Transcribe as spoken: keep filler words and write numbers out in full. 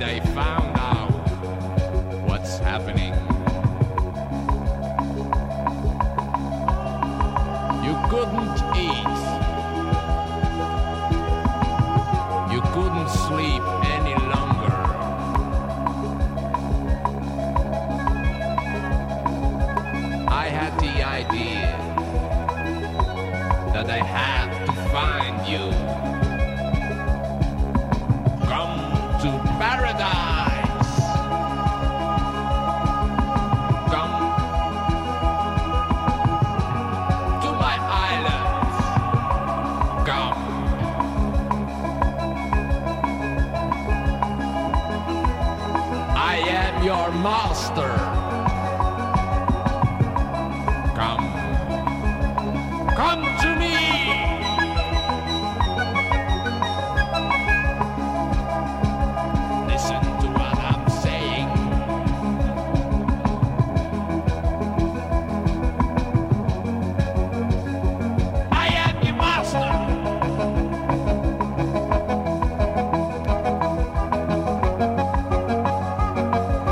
night I found out what's happening. You couldn't eat. You couldn't sleep any longer. I had the idea that I had to find you. Come to paradise. Come to my island. Come. I am your master.